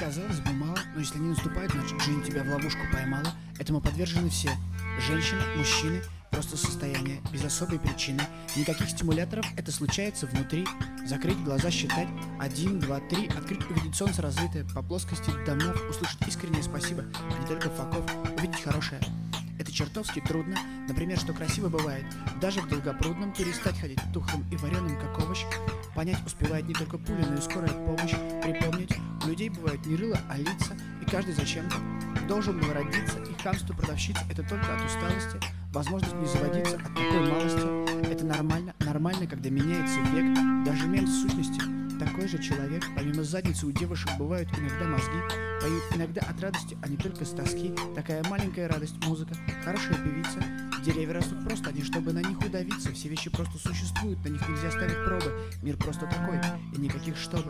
казалось бы, мало, но если не наступает, значит жизнь тебя в ловушку поймала. Этому подвержены все. Женщины, мужчины, просто состояние, без особой причины. Никаких стимуляторов, это случается внутри. Закрыть глаза, считать 1, 2, 3, открыть, увидеть солнце разлитое по плоскости домов, услышать искреннее спасибо, а не только факов, увидеть хорошее. Это чертовски трудно, например, что красиво бывает, даже в Долгопрудном перестать ходить тухлым и вареным, как овощ. Понять успевает не только пуля, но и скорая помощь. Припомнить, у людей бывают не рыло, а лица, и каждый зачем-то должен был родиться, и хамство продавщиц — это только от усталости, возможность не заводиться от такой малости. Это нормально, когда меняется век, даже мент в сущности такой же человек. Помимо задницы у девушек бывают иногда мозги, поют иногда от радости, а не только с тоски. Такая маленькая радость, музыка, хорошая певица. Деревья растут просто, не чтобы на них удавиться. Все вещи просто существуют, на них нельзя ставить пробы. Мир просто такой, и никаких чтобы.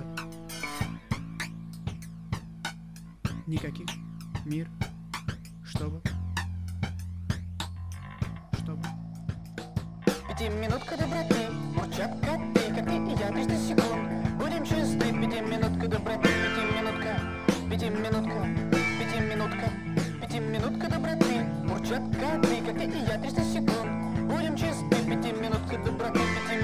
Никаких мир, чтобы. Пятиминутка доброты, мурчат коты, как ты и я, 300 секунд. Будем чисты, пятиминутка доброты, пятиминутка доброты, мурчат коты, как ты и я, 300 секунд. Будем чисты, пятиминутка доброты,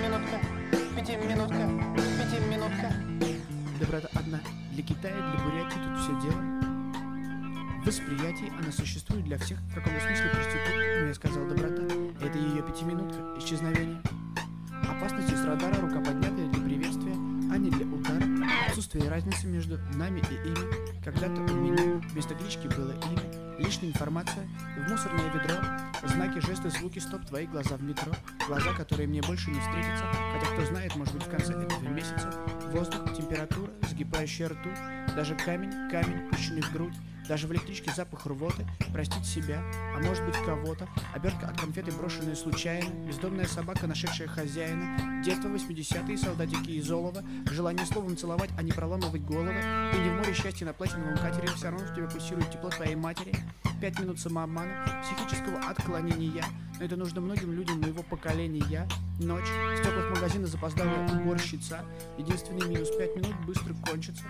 пятиминутка. Доброта одна, для Китая, для Бурятии тут все дело. В восприятии она существует для всех, в каком смысле проститутка, но я сказал доброта. Это ее пятиминутка, исчезновение. Опасности с радара, рука поднятая для приветствия, а не для удара. Отсутствие разницы между нами и ими. Когда-то у меня вместо клички было имя. Лишняя информация в мусорное ведро. Знаки, жесты, звуки, стоп, твои глаза в метро. Глаза, которые мне больше не встретятся. Хотя кто знает, может быть в конце этого месяца. Воздух, температура, сгибающая ртуть. Даже камень, пущенный в грудь. Даже в электричке запах рвоты, простить себя, а может быть кого-то, обертка от конфеты, брошенная случайно, бездомная собака, нашедшая хозяина, детство 80-е, солдатики из олова, желание словом целовать, а не проламывать головы, и не в море счастья на платиновом катере, все равно в тебе пульсирует тепло твоей матери, 5 минут самообмана, психического отклонения, но это нужно многим людям моего поколения. Ночь, в теплых магазинах запоздалая уборщица, единственный минус, 5 минут быстро кончится.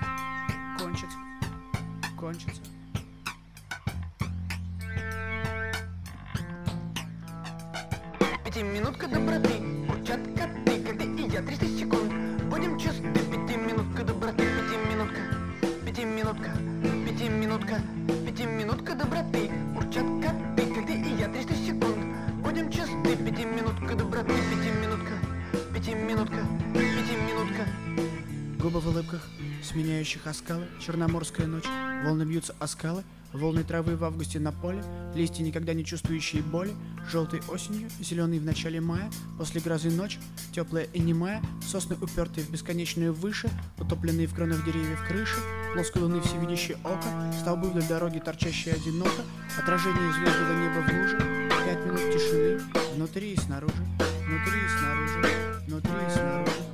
Пятиминутка доброты, мурчат коты, как ты и я, 300 секунд. Будем чисты, пятиминутка доброты, пятиминутка доброты, мурчат коты, как ты и я, 300 секунд. Будем чисты, пятиминутка доброты, пятиминутка. Губы в улыбках, сменяющих оскалы, черноморская ночь, волны бьются о скалы, волны травы в августе на поле, листья, никогда не чувствующие боли, желтой осенью, зеленый в начале мая, после грозы ночь, теплая и немая, сосны, упертые в бесконечную выше, утопленные в кронах деревьев крыши, плоской луны всевидящее око, столбы вдоль дороги, торчащие одиноко, отражение звездного неба в луже, 5 минут тишины, внутри и снаружи, внутри и снаружи, внутри и снаружи.